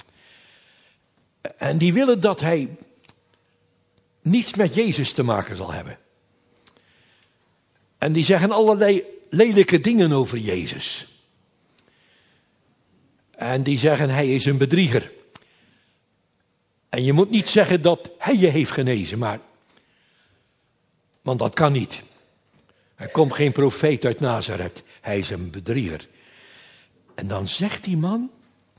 En die willen dat hij niets met Jezus te maken zal hebben. En die zeggen allerlei lelijke dingen over Jezus. En die zeggen hij is een bedrieger. En je moet niet zeggen dat hij je heeft genezen, maar Want dat kan niet. Er komt geen profeet uit Nazareth. Hij is een bedrieger. En dan zegt die man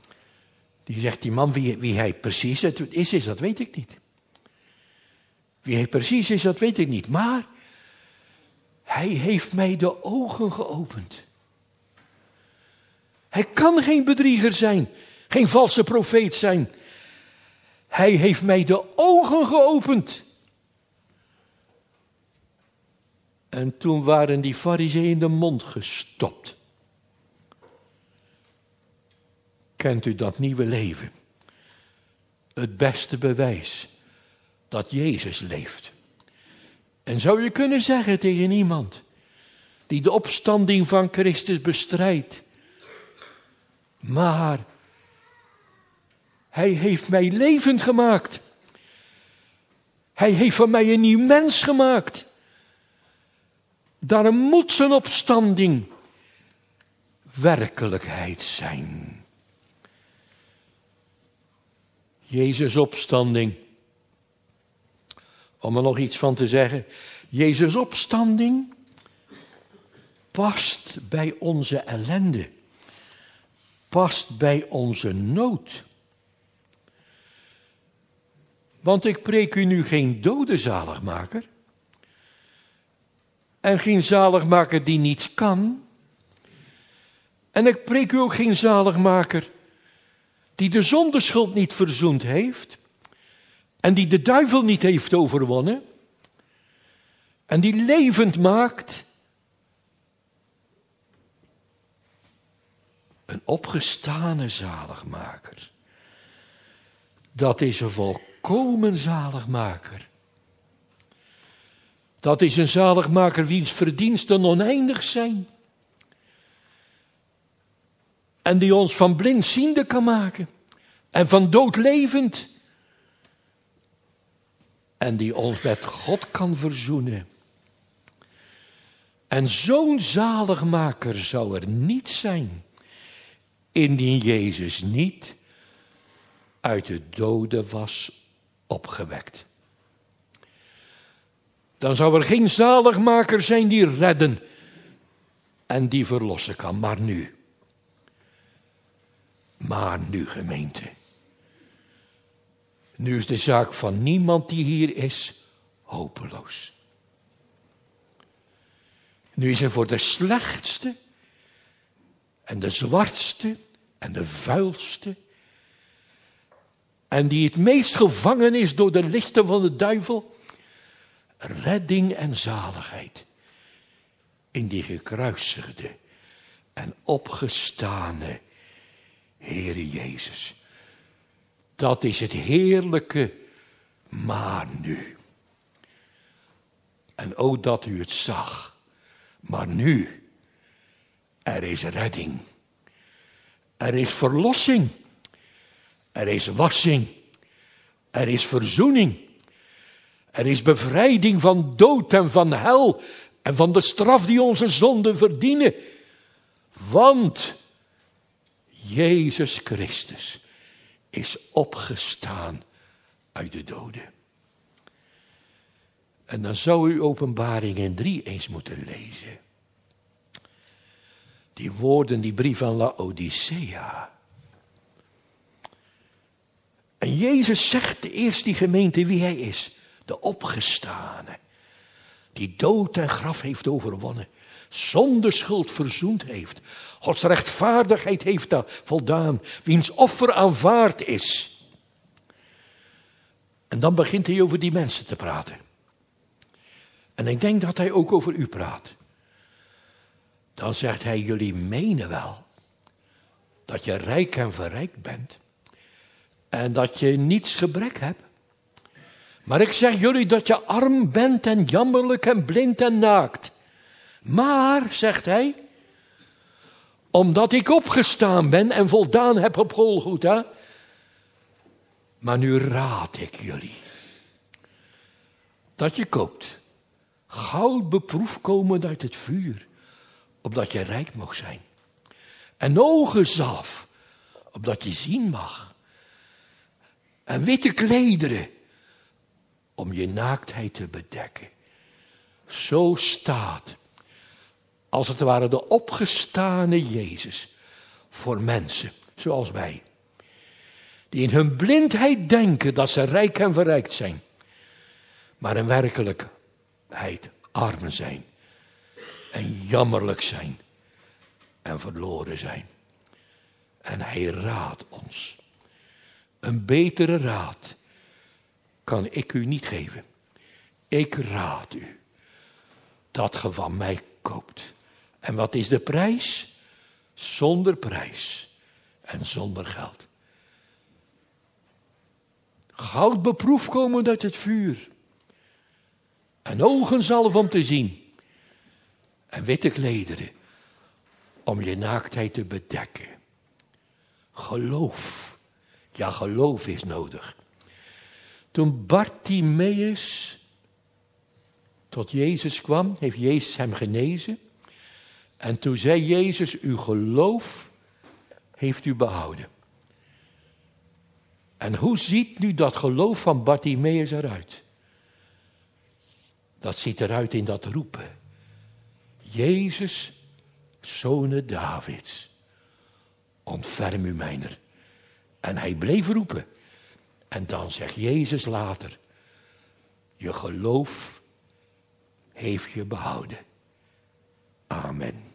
wie hij precies is, dat weet ik niet. Wie hij precies is, dat weet ik niet. Maar hij heeft mij de ogen geopend. Hij kan geen bedrieger zijn, geen valse profeet zijn. Hij heeft mij de ogen geopend. En toen waren die farizeeën in de mond gestopt. Kent u dat nieuwe leven? Het beste bewijs dat Jezus leeft. En zou je kunnen zeggen tegen iemand die de opstanding van Christus bestrijdt. Maar hij heeft mij levend gemaakt. Hij heeft van mij een nieuw mens gemaakt. Daarom moet zijn opstanding werkelijkheid zijn. Jezus' opstanding. Om er nog iets van te zeggen. Jezus' opstanding past bij onze ellende. Past bij onze nood. Want ik preek u nu geen dode zaligmaker. En geen zaligmaker die niets kan. En ik preek u ook geen zaligmaker die de zondeschuld niet verzoend heeft. En die de duivel niet heeft overwonnen. En die levend maakt. Een opgestane zaligmaker. Dat is een volkomen zaligmaker. Dat is een zaligmaker wiens verdiensten oneindig zijn. En die ons van blindziende kan maken. En van dood levend. En die ons met God kan verzoenen. En zo'n zaligmaker zou er niet zijn. Indien Jezus niet uit de doden was opgewekt. Dan zou er geen zaligmaker zijn die redden en die verlossen kan. Maar nu gemeente. Nu is de zaak van niemand die hier is hopeloos. Nu is er voor de slechtste en de zwartste en de vuilste en die het meest gevangen is door de listen van de duivel, redding en zaligheid in die gekruisigde en opgestane Heere Jezus. Dat is het heerlijke, maar nu. En ook dat u het zag, maar nu, er is redding. Er is verlossing. Er is wassing. Er is verzoening. Er is bevrijding van dood en van hel en van de straf die onze zonden verdienen. Want Jezus Christus is opgestaan uit de doden. En dan zou u Openbaringen 3 eens moeten lezen. Die woorden, die brief aan Laodicea. En Jezus zegt eerst die gemeente wie hij is. De opgestane. Die dood en graf heeft overwonnen. Zonder schuld verzoend heeft. Gods rechtvaardigheid heeft daar voldaan. Wiens offer aanvaard is. En dan begint hij over die mensen te praten. En ik denk dat hij ook over u praat. Dan zegt hij, jullie menen wel dat je rijk en verrijkt bent. En dat je niets gebrek hebt. Maar ik zeg jullie dat je arm bent en jammerlijk en blind en naakt. Maar, zegt hij, omdat ik opgestaan ben en voldaan heb op Golgotha, maar nu raad ik jullie dat je koopt goud beproefd komend uit het vuur, opdat je rijk mag zijn. En ogenzalf, opdat je zien mag. En witte klederen, om je naaktheid te bedekken. Zo staat, als het ware de opgestane Jezus, voor mensen zoals wij. Die in hun blindheid denken dat ze rijk en verrijkt zijn. Maar in werkelijkheid arm zijn. En jammerlijk zijn. En verloren zijn. En hij raadt ons. Een betere raad kan ik u niet geven. Ik raad u dat ge van mij koopt. En wat is de prijs? Zonder prijs en zonder geld. Goud beproefd komend uit het vuur. En ogenzalf om te zien. En witte klederen om je naaktheid te bedekken. Geloof. Ja, geloof is nodig. Toen Bartimeus tot Jezus kwam, heeft Jezus hem genezen. En toen zei Jezus, uw geloof heeft u behouden. En hoe ziet nu dat geloof van Bartimeus eruit? Dat ziet eruit in dat roepen. Jezus, Zoon Davids, ontferm u mijner. En hij bleef roepen. En dan zegt Jezus later, je geloof heeft je behouden. Amen.